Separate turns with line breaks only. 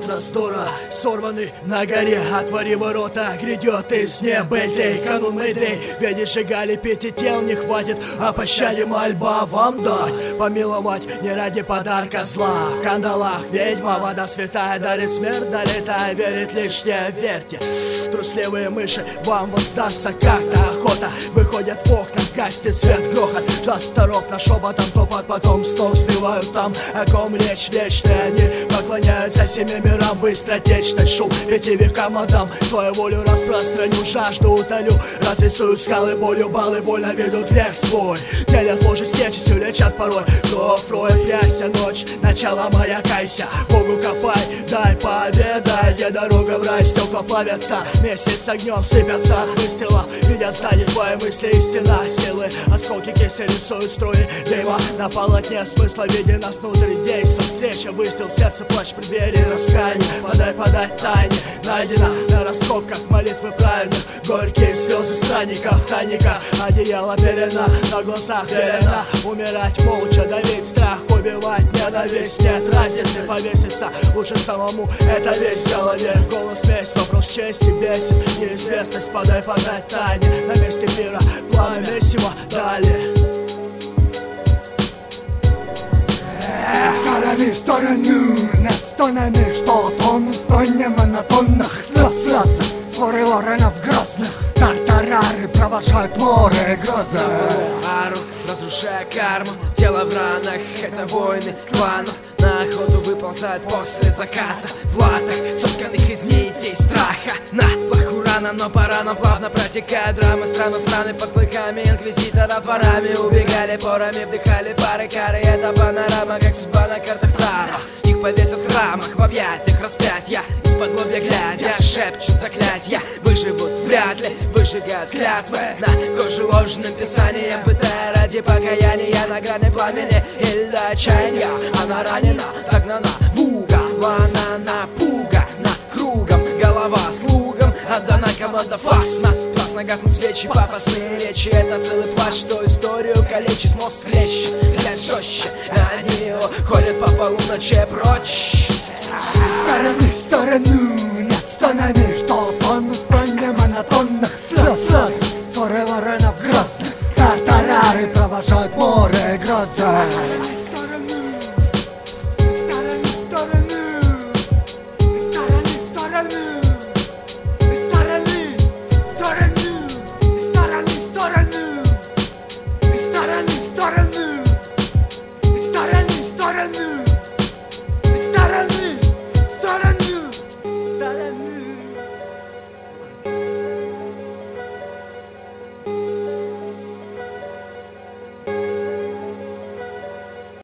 от раздора, сорваны на горе. Отвори ворота, грядет из неба день, канун Мэйдэй. Ведь сжигали 5 тел, не хватит, о пощаде мольба вам дать. Помиловать не ради подарка зла. В кандалах ведьма, вода святая, дарит смерть, долетая, верит лишь не верьте. Трусливые мыши, вам воздастся как-то охота. Выходят в окна, гастит свет, грохот. Расторопно шепотом топот, потом снова сбивают там, о ком речь вечная. Они поклоняются 7 мирам, быстротечный шум 5 векам отдам. Свою волю распространю, жажду утолю, разрисую скалы болью, баллы вольно ведут грех свой. Делят ложи с нечистью, лечат порой. Кровь, рой, прячься, ночь, начало моя, кайся. Богу копай, дай поведай, где дорога в рай, стекла плавятся, вместе с огнем сыпятся от выстрела. Видят сзади твои мысли, истина силы. Осколки киси рисуют струи дыма на полотне смысла, видя нас внутрь действа. Встреча, выстрел, в сердце плач, в преддверии раскаяния. Подай, подать тайне, найдена на раскопках молитвы праведных. Горькие слезы странников, тайника, одеяло пелена, на глазах велена. Умирать молча, давить страх, убивать ненависть. Нет разницы, повеситься лучше самому, это весь в голове. Голос весь, вопрос чести бесит, неизвестность. Подай, подать тайне, на месте мира пламя месиво далее.
Стороны в сторону, над стонами, что тонут в тоне монотонных слез. Своры воронов грозных, тартарары провожают море грозы.
Ару, разрушая карму, тело в ранах, это воины кланов. На охоту выползают после заката, в латах, сотканных из нитей страха. На плаху рано, но по ранам плавно протекает драма. Страны под клыками инквизиторов, ворами убегали порами, вдыхали пары кары. Это панорама, как судьба на картах Таро. Их повесят в храмах, в объятиях распятия. Из-под лобья глядя, шепчут заклятья. Выживут вряд ли, выжигают клятвы на коже ложным писанием, пытая ради покаяния на грани пламени или до отчаяния. Она ранена, загнана в угол, она напуга над кругом, голова слугам отдана команда фасно. Праздно гаснут свечи, пафосные речи. Это целый плащ, что историю калечит, мозг скрещен, взгляд жестче. Они ходят по полуночи прочь.
Стороны в сторону, над стонами, что тонут в тоне монотонных слез. Своры воронов грозных, тартарары провожают море.